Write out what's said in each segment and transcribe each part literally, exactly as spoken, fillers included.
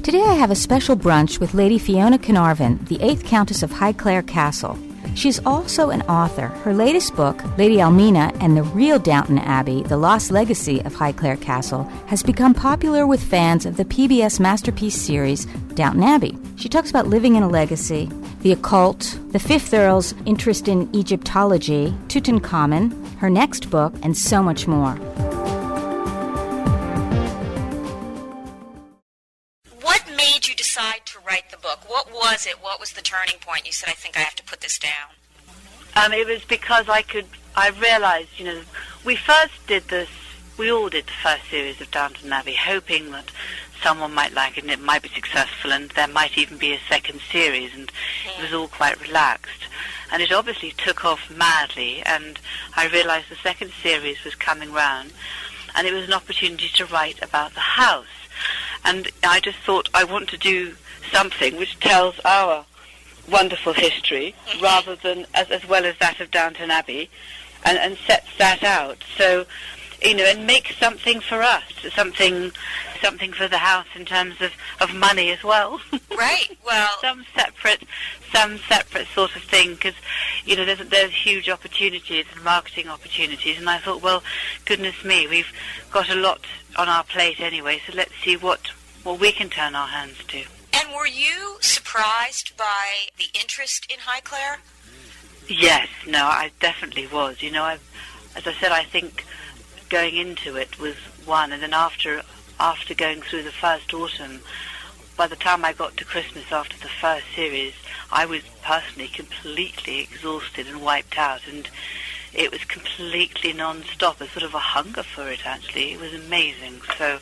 Today I have a special brunch with Lady Fiona Carnarvon, the eighth Countess of Highclere Castle. She's also an author. Her latest book, Lady Almina and the Real Downton Abbey, The Lost Legacy of Highclere Castle, has become popular with fans of the P B S masterpiece series, Downton Abbey. She talks about living in a legacy, the occult, the Fifth Earl's interest in Egyptology, Tutankhamun, her next book, and so much more. To write the book? What was it? What was the turning point? You said, I think I have to put this down. Um, it was because I could, I realized, you know, we first did this, we all did the first series of Downton Abbey, hoping that someone might like it and it might be successful and there might even be a second series, and mm. it was all quite relaxed. And it obviously took off madly, and I realized the second series was coming round, and it was an opportunity to write about the house. And I just thought, I want to do something which tells our wonderful history rather than as, as well as that of Downton Abbey, and, and sets that out. So, you know, and make something for us, something something for the house in terms of, of money as well. Right, well... some separate some separate sort of thing, because, you know, there's, there's huge opportunities and marketing opportunities, and I thought, well, goodness me, we've got a lot on our plate anyway, so let's see what, what we can turn our hands to. And were you surprised by the interest in Highclere? Yes, no, I definitely was. You know, I, as I said, I think going into it was one, and then after after going through the first autumn, by the time I got to Christmas after the first series, I was personally completely exhausted and wiped out, and it was completely non-stop, a sort of a hunger for it, actually. It was amazing. So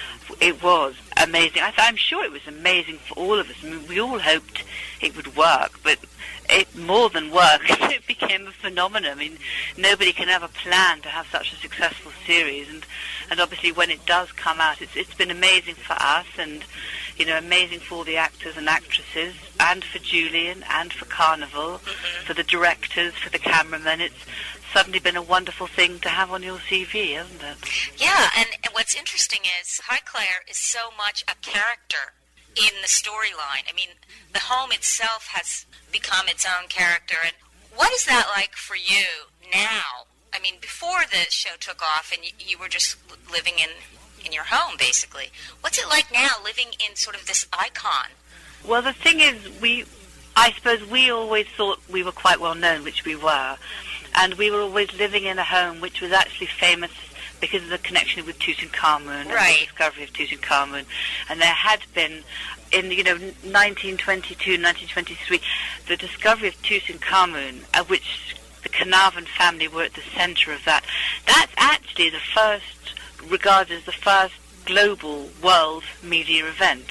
it was amazing. I th- I'm sure it was amazing for all of us. I mean, we all hoped it would work, but it more than worked. It became a phenomenon. I mean, nobody can ever plan to have such a successful series, and, and obviously when it does come out, it's it's been amazing for us, and, you know, amazing for all the actors and actresses, and for Julian, and for Carnival, mm-hmm. for the directors, for the cameramen. It's suddenly been a wonderful thing to have on your C V, hasn't it? Yeah, and, and what's interesting is Highclere is so much a character in the storyline. I mean, the home itself has become its own character. And what is that like for you now? I mean, before the show took off and you, you were just living in, in your home, basically. What's it like now, living in sort of this icon? Well, the thing is, we, I suppose we always thought we were quite well known, which we were. And we were always living in a home which was actually famous because of the connection with Tutankhamun, right. and the discovery of Tutankhamun. And there had been, in, you know, nineteen twenty-two, nineteen twenty-three, the discovery of Tutankhamun, at which the Carnarvon family were at the center of that. That's actually the first, regarded as the first global world media event.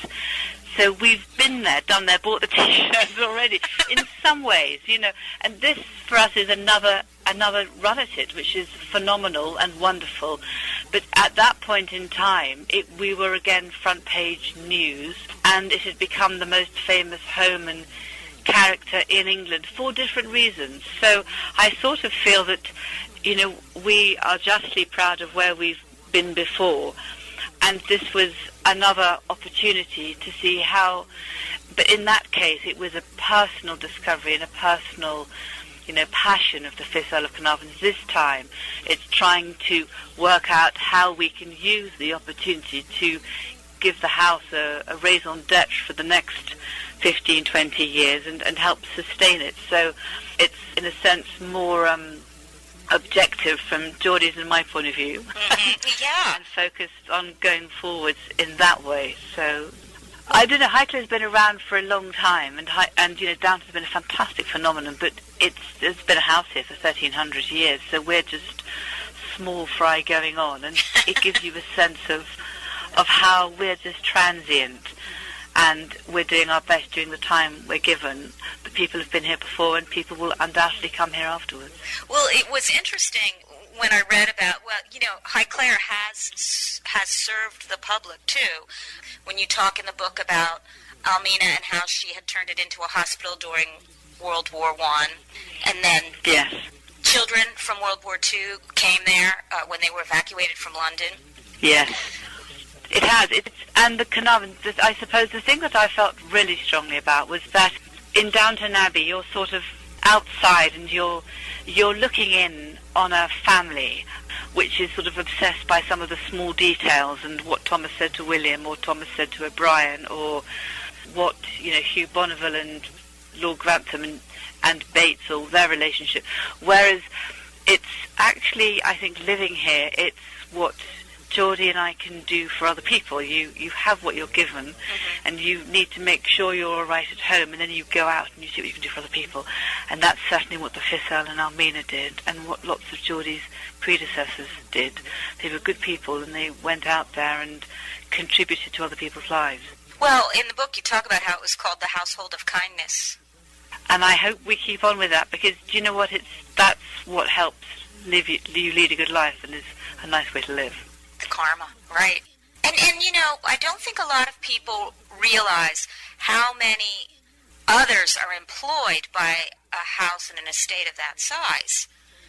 So we've been there, done there, bought the T-shirts already, in some ways, you know. And this, for us, is another another run at it, which is phenomenal and wonderful. But at that point in time, it, we were again front page news, and it had become the most famous home and character in England for different reasons. So I sort of feel that, you know, we are justly proud of where we've been before. And this was another opportunity to see how, but in that case it was a personal discovery and a personal, you know, passion of the Fifth Earl of Carnarvon. This time it's trying to work out how we can use the opportunity to give the house a, a raison d'etre for the next fifteen, twenty years and, and help sustain it. So it's, in a sense, more um, objective from Geordie's and my point of view. Mm-hmm. Yeah. And focused on going forwards in that way. So I don't know, Highclere's been around for a long time, and and you know, Downton's been a fantastic phenomenon, but it's it's been a house here for thirteen hundred years, so we're just small fry going on, and it gives you a sense of of how we're just transient, and we're doing our best during the time we're given. The people have been here before, and people will undoubtedly come here afterwards. Well, it was interesting when I read about, well, you know, Highclere has has served the public too. When you talk in the book about Almina and how she had turned it into a hospital during World War One, and then yes. children from World War Two came there uh, when they were evacuated from London. Yes. It has. It's, and the Carnarvon, I suppose the thing that I felt really strongly about was that in Downton Abbey you're sort of outside and you're you're looking in on a family which is sort of obsessed by some of the small details and what Thomas said to William or Thomas said to O'Brien or what, you know, Hugh Bonneville and Lord Grantham and, and Bates or their relationship. Whereas it's actually, I think, living here, it's what Geordie and I can do for other people. You you have what you're given, mm-hmm. and you need to make sure you're all right at home, and then you go out and you see what you can do for other people. And that's certainly what the Fifth Earl and Almina did, and what lots of Geordie's predecessors did. They were good people, and they went out there and contributed to other people's lives. Well, in the book you talk about how it was called the Household of Kindness. And I hope we keep on with that, because do you know what? It's that's what helps live you, you lead a good life and is a nice way to live. The karma, right. And, and, you know, I don't think a lot of people realize how many others are employed by a house and an estate of that size.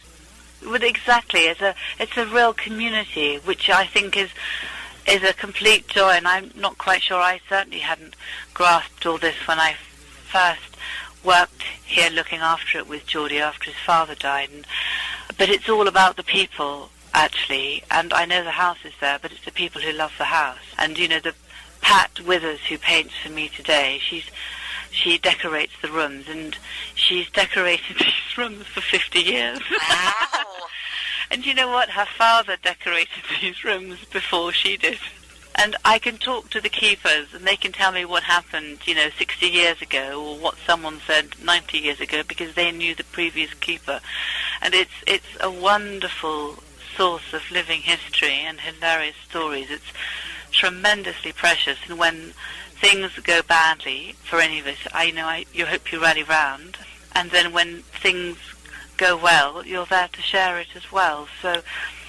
Well, exactly. It's a, it's a real community, which I think is is a complete joy, and I'm not quite sure. I certainly hadn't grasped all this when I first worked here looking after it with Geordie after his father died. And, but it's all about the people, actually, and I know the house is there, but it's the people who love the house. And, you know, the Pat Withers who paints for me today, she's she decorates the rooms, and she's decorated these rooms for fifty years. Wow. And you know what? Her father decorated these rooms before she did. And I can talk to the keepers, and they can tell me what happened, you know, sixty years ago, or what someone said ninety years ago, because they knew the previous keeper. And it's it's a wonderful source of living history and hilarious stories. It's tremendously precious, and when things go badly for any of us, I know I you hope you rally round, and then when things go well, you're there to share it as well. So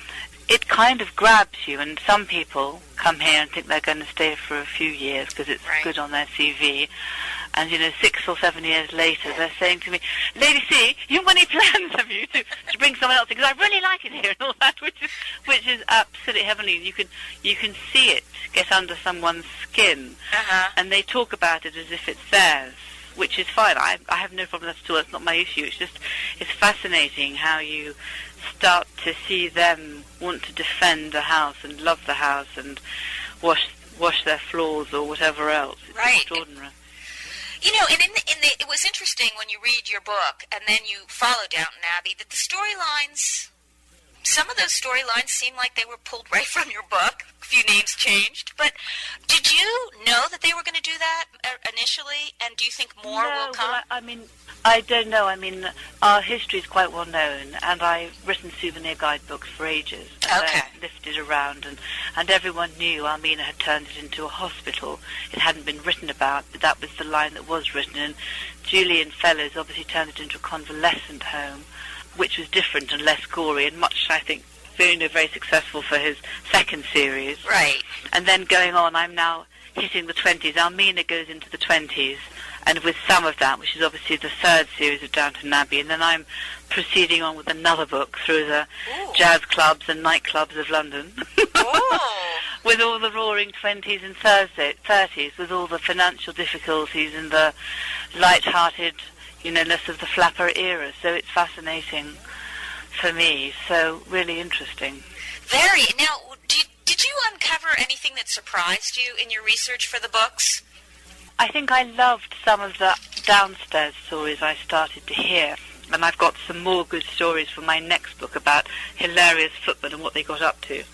it kind of grabs you, and some people come here and think they're going to stay for a few years because it's right. good on their C V. And, you know, six or seven years later, they're saying to me, Lady C, you have any plans, have you, to, to bring someone else in? Because I really like it here and all that, which is which is absolutely heavenly. You can you can see it get under someone's skin, uh-huh. and they talk about it as if it's theirs, which is fine. I, I have no problem at all. It's not my issue. It's just, it's fascinating how you start to see them want to defend the house and love the house and wash wash their floors or whatever else. It's right. extraordinary. You know, and in the, in the, it was interesting when you read your book and then you follow Downton Abbey that the storylines, some of those storylines seem like they were pulled right from your book. A few names changed. But did you know that they were going to do that initially, and do you think more no, will come? Well, I, I mean, I don't know. I mean, our history is quite well known, and I've written souvenir guidebooks for ages. And okay. I lifted around, and, and everyone knew Almina had turned it into a hospital. It hadn't been written about, but that was the line that was written. And Julian Fellowes obviously turned it into a convalescent home, which was different and less gory, and much, I think, very, very successful for his second series. Right. And then going on, I'm now hitting the twenties. Almina goes into the twenties, and with some of that, which is obviously the third series of Downton Abbey, and then I'm proceeding on with another book through the Ooh. jazz clubs and nightclubs of London. With all the roaring twenties and thirties, with all the financial difficulties and the light-hearted, you know, ness of the flapper era. So it's fascinating for me, so really interesting. Very. Now, did, did you uncover anything that surprised you in your research for the books? I think I loved some of the downstairs stories I started to hear, and I've got some more good stories for my next book about hilarious footmen and what they got up to,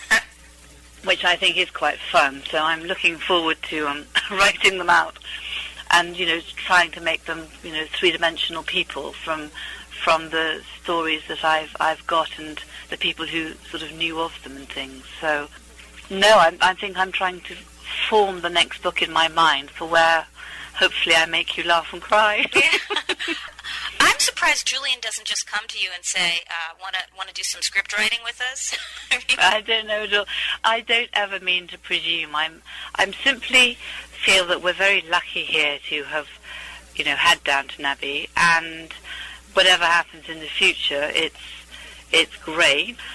which I think is quite fun, so I'm looking forward to um, writing them out and, you know, trying to make them, you know, three-dimensional people from from the stories that I've I've got and the people who sort of knew of them and things. So, no, I, I think I'm trying to form the next book in my mind for where hopefully I make you laugh and cry. Yeah. I'm surprised Julian doesn't just come to you and say, uh, want to want to do some script writing with us? I mean, I don't know at all. I don't ever mean to presume. I'm I'm simply feel that we're very lucky here to have, you know, had Downton Abbey, and whatever happens in the future, it's it's great.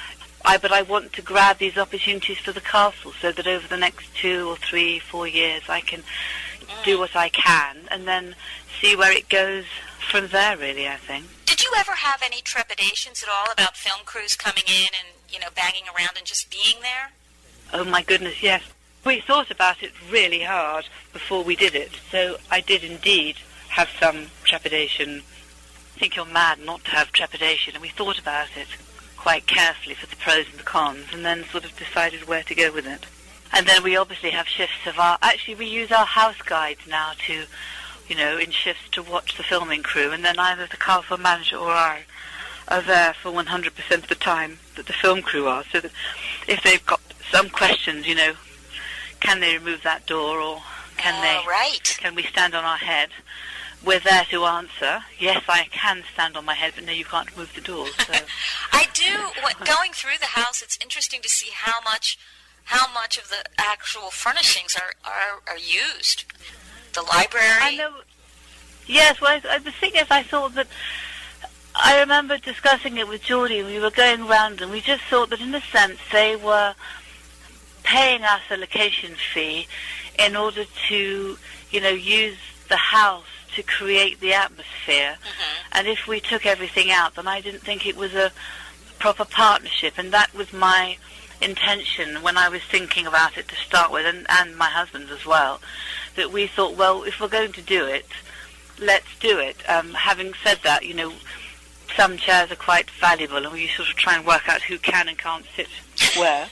I, but I want to grab these opportunities for the castle so that over the next two or three, four years I can mm. do what I can and then see where it goes from there, really, I think. Did you ever have any trepidations at all about film crews coming in and, you know, banging around and just being there? Oh, my goodness, yes. We thought about it really hard before we did it, so I did indeed have some trepidation. I think you're mad not to have trepidation, and we thought about it quite carefully for the pros and the cons, and then sort of decided where to go with it. And then we obviously have shifts of our... Actually, we use our house guides now to, you know, in shifts to watch the filming crew, and then either the castle manager or I are there for one hundred percent of the time that the film crew are, so that if they've got some questions, you know, can they remove that door, or can oh, they... right. Can we stand on our head? We're there to answer. Yes, I can stand on my head, but no, you can't move the door. So. I do. What, going through the house, it's interesting to see how much, how much of the actual furnishings are, are, are used. The library. I know. Yes. Well, I, the thing is, I thought that I remember discussing it with Geordie, and we were going round, and we just thought that, in a sense, they were paying us a location fee in order to, you know, use the house to create the atmosphere. Mm-hmm. And if we took everything out, then I didn't think it was a proper partnership. And that was my intention when I was thinking about it to start with, and, and my husband as well, that we thought, well, if we're going to do it, let's do it. Um, having said that, you know, some chairs are quite valuable, and we sort of try and work out who can and can't sit where.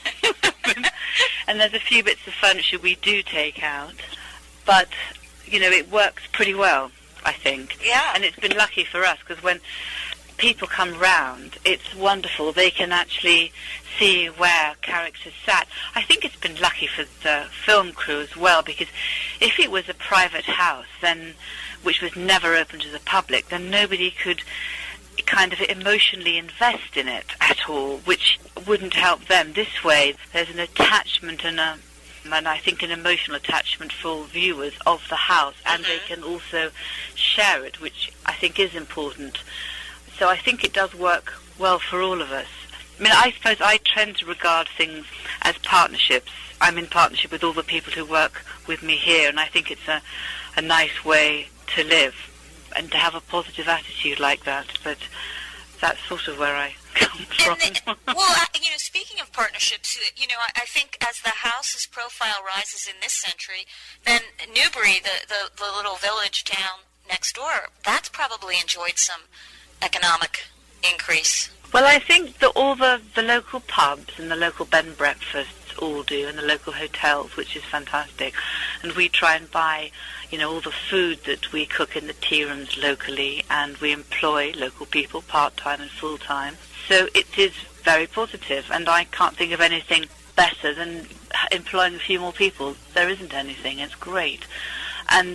And there's a few bits of furniture we do take out, but you know, it works pretty well, I think. Yeah. And it's been lucky for us, because when people come round, it's wonderful. They can actually see where characters sat. I think it's been lucky for the film crew as well, because if it was a private house, then, which was never open to the public, then nobody could kind of emotionally invest in it at all, which wouldn't help them. This way, there's an attachment and a and I think an emotional attachment for viewers of the house, and mm-hmm. they can also share it, which I think is important. So I think it does work well for all of us. I mean, I suppose I tend to regard things as partnerships. I'm in partnership with all the people who work with me here, and I think it's a, a nice way to live and to have a positive attitude like that. But that's sort of where I come from. The, well, you know, speaking of partnerships, you know, I, I think as the house's profile rises in this century, then Newbury, the, the, the little village town next door, that's probably enjoyed some economic increase. Well, I think that all the, the local pubs and the local bed and breakfasts all do, and the local hotels, which is fantastic. And we try and buy, you know, all the food that we cook in the tea rooms locally, and we employ local people, part-time and full-time. So it is very positive, and I can't think of anything better than employing a few more people. There isn't anything. It's great. And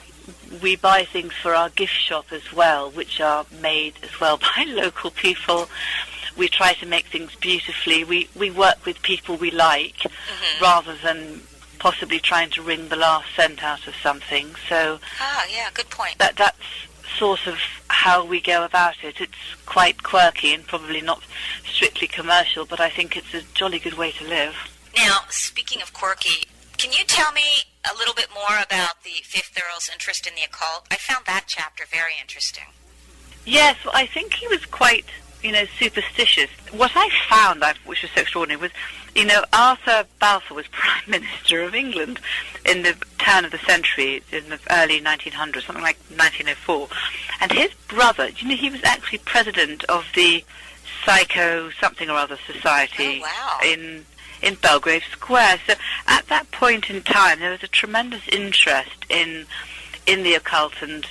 we buy things for our gift shop as well, which are made as well by local people. We try to make things beautifully. We, we work with people we like, mm-hmm. rather than possibly trying to wring the last cent out of something. So ah, yeah, good point. That that's sort of how we go about it. It's quite quirky and probably not strictly commercial, but I think it's a jolly good way to live. Now, speaking of quirky, can you tell me a little bit more about the Fifth Earl's interest in the occult? I found that chapter very interesting. Yes, well, I think he was quite, you know, superstitious. What I found, which was so extraordinary, was, you know, Arthur Balfour was Prime Minister of England in the turn of the century, in the early nineteen hundreds, something like nineteen oh four. And his brother, you know, he was actually president of the Psycho something or other society oh, wow. in in Belgrave Square. So at that point in time, there was a tremendous interest in in the occult and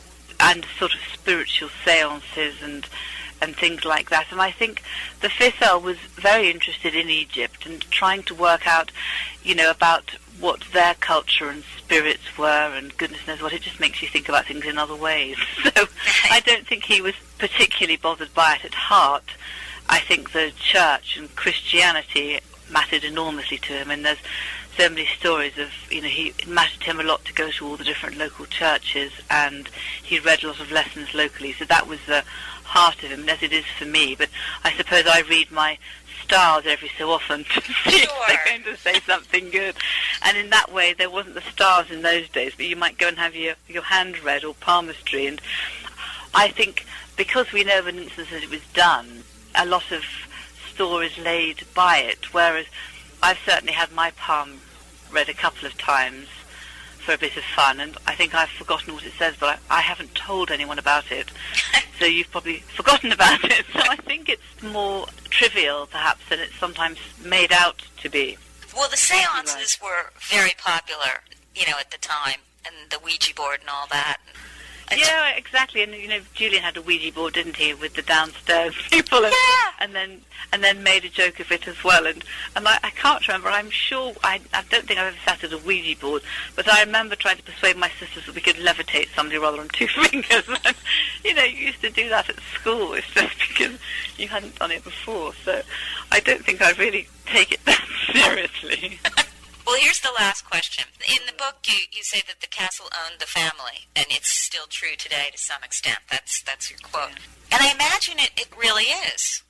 and sort of spiritual seances and and things like that. And I think the Fifth Earl was very interested in Egypt and trying to work out, you know, about what their culture and spirits were, and goodness knows what. It just makes you think about things in other ways. So I don't think he was particularly bothered by it at heart. I think the church and Christianity mattered enormously to him, and there's so many stories of, you know, he, it mattered to him a lot to go to all the different local churches, and he read a lot of lessons locally, so that was the heart of him, as it is for me. But I suppose I read my stars every so often to see Sure. if they're going to say something good. And in that way, there wasn't the stars in those days, but you might go and have your, your hand read or palmistry. And I think because we know of an instance that it was done, a lot of store is laid by it, whereas I've certainly had my palm read a couple of times for a bit of fun, and I think I've forgotten what it says, but I, I haven't told anyone about it. So you've probably forgotten about it. So I think it's more trivial, perhaps, than it's sometimes made out to be. Well, the seances were very popular, you know, at the time, and the Ouija board and all that. It's Yeah, exactly. And you know, Julian had a Ouija board, didn't he, with the downstairs people, and, Yeah. and then and then made a joke of it as well. And and I, I can't remember. I'm sure I I don't think I've ever sat at a Ouija board, but I remember trying to persuade my sisters that we could levitate somebody rather on two fingers. And, you know, you used to do that at school. It's just because you hadn't done it before. So I don't think I really take it that seriously. Well, here's the last question. In the book, you, you say that the castle owned the family, and it's still true today to some extent. That's that's your quote. Yeah. And I imagine it, it really is.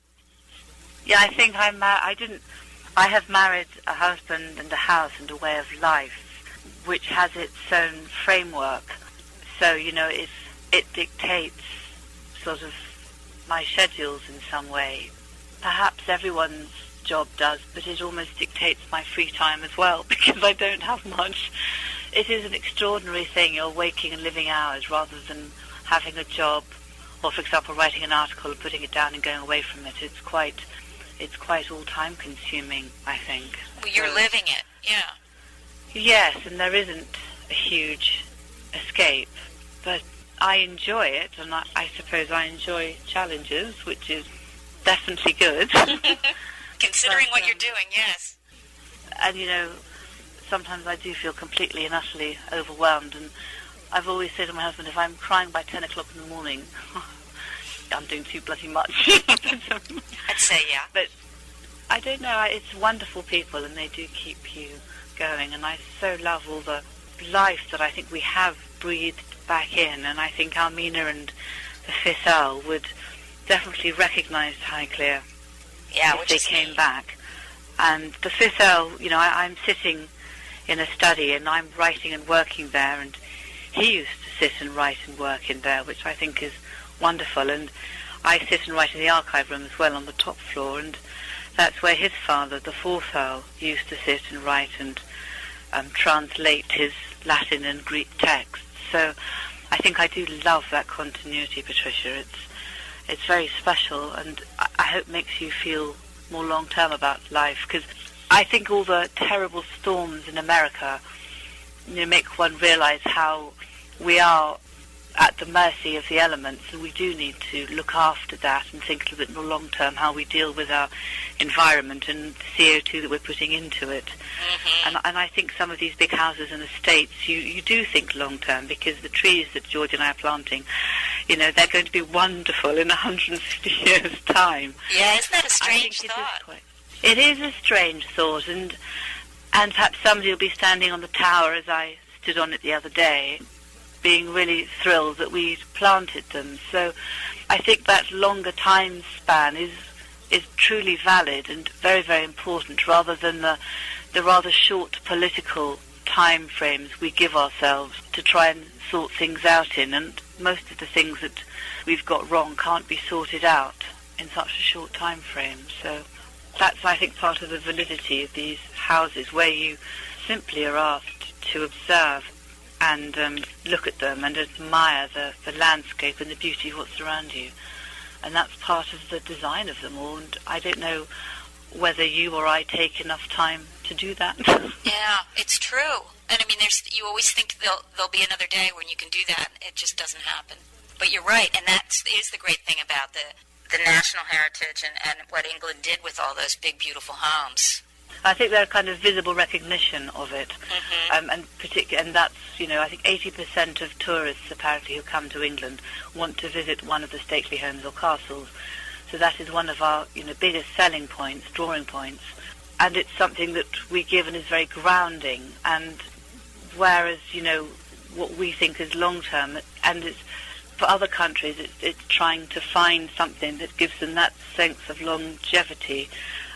Yeah, I think I'm. Ma- I didn't. I have married a husband and a house and a way of life, which has its own framework. So you know, it's, it dictates sort of my schedules in some way. Perhaps everyone's job does, but it almost dictates my free time as well, because I don't have much. It is an extraordinary thing, your waking and living hours, rather than having a job, or for example writing an article and putting it down and going away from it. It's quite it's quite all time consuming, I think. Well, you're So, living it, yeah. yes, and there isn't a huge escape, but I enjoy it, and I, I suppose I enjoy challenges, which is definitely good. Considering But, what you're um, doing, yes. And, you know, sometimes I do feel completely and utterly overwhelmed. And I've always said to my husband, if I'm crying by ten o'clock in the morning, I'm doing too bloody much. I'd say, yeah. But I don't know, I- it's wonderful people, and they do keep you going. And I so love all the life that I think we have breathed back in. And I think Almina and the Fifth Earl would definitely recognise Highclere Yeah, if which they is came neat. back. And the Fifth Earl, you know, I, I'm sitting in a study and I'm writing and working there, and he used to sit and write and work in there, which I think is wonderful. And I sit and write in the archive room as well on the top floor, and that's where his father, the Fourth Earl, used to sit and write and um, translate his Latin and Greek texts. So I think I do love that continuity, Patricia. It's It's very special, and I, I hope makes you feel more long-term about life, because I think all the terrible storms in America, you know, make one realize how we are at the mercy of the elements, and we do need to look after that and think a little bit more long-term how we deal with our environment and the C O two that we're putting into it. Mm-hmm. And, and I think some of these big houses in the States, you, you do think long-term, because the trees that George and I are planting, you know, they're going to be wonderful in one hundred fifty years' time. Yeah, isn't that a I strange think it thought? is quite, it is a strange thought, and and perhaps somebody will be standing on the tower, as I stood on it the other day, being really thrilled that we planted them. So I think that longer time span is is truly valid and very, very important, rather than the the rather short political time frames we give ourselves to try and sort things out in. And most of the things that we've got wrong can't be sorted out in such a short time frame. So that's, I think, part of the validity of these houses, where you simply are asked to observe and um, look at them and admire the, the landscape and the beauty of what's around you. And that's part of the design of them all. And I don't know whether you or I take enough time to do that. Yeah, it's true. And I mean, there's you always think there'll, there'll be another day when you can do that. It just doesn't happen. But you're right, and that is the great thing about the, the national heritage and, and what England did with all those big, beautiful homes. I think they're a kind of visible recognition of it. Mm-hmm. Um, and particu- and that's, you know, I think eighty percent of tourists apparently who come to England want to visit one of the stately homes or castles. So that is one of our, you know, biggest selling points, drawing points. And it's something that we give and is very grounding. And whereas, you know, what we think is long-term, and it's, for other countries, it's, it's trying to find something that gives them that sense of longevity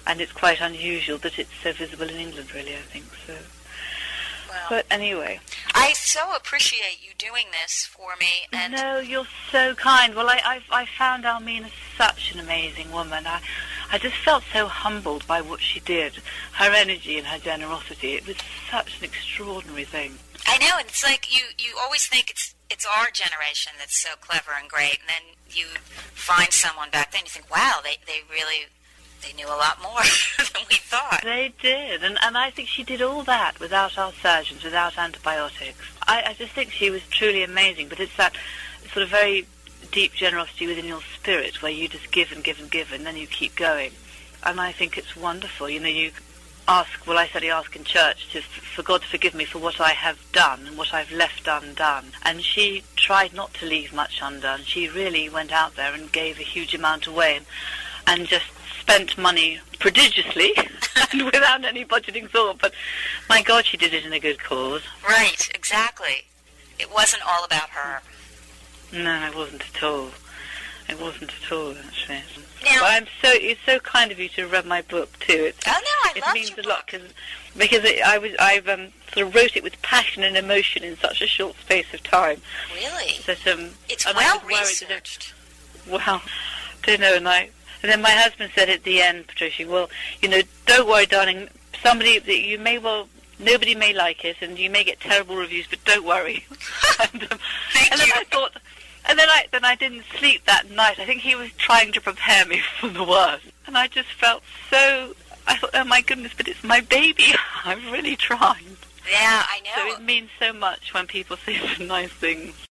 and it's quite unusual that it's so visible in England, really, I think, so. Well, but anyway. I so appreciate you doing this for me. And No, you're so kind. Well, I, I, I found Almina such an amazing woman. I, I just felt so humbled by what she did, her energy and her generosity. It was such an extraordinary thing. I know, and it's like you, you always think it's it's our generation that's so clever and great, and then you find someone back then, you think, wow, they, they really, they knew a lot more than we thought. They did, and, and I think she did all that without our surgeons, without antibiotics. I, I just think she was truly amazing, but it's that sort of very deep generosity within your spirit where you just give and give and give, and then you keep going. And I think it's wonderful. You know, you ask, well, I certainly ask in church to, for God to forgive me for what I have done and what I've left undone. And she tried not to leave much undone. She really went out there and gave a huge amount away and, and just spent money prodigiously and without any budgeting thought. But my God, she did it in a good cause. Right, exactly. It wasn't all about her. No, it wasn't at all. It wasn't at all, actually. Now, well, I'm so it's so kind of you to read my book too. It's, oh no, I it love means your a book. lot cause, because it, I was I've um, sort of wrote it with passion and emotion in such a short space of time. Really? That um, It's and well I was worried researched. that it- Well, don't know, and I and then my husband said at the end, Patricia, well, you know, don't worry, darling. Somebody that you may well. Nobody may like it, and you may get terrible reviews, but don't worry. and, um, Thank and then you. I thought, and then I then I didn't sleep that night. I think he was trying to prepare me for the worst, and I just felt so. I thought, oh my goodness, but it's my baby. I'm really trying. Yeah, I So know. it means so much when people say some nice things.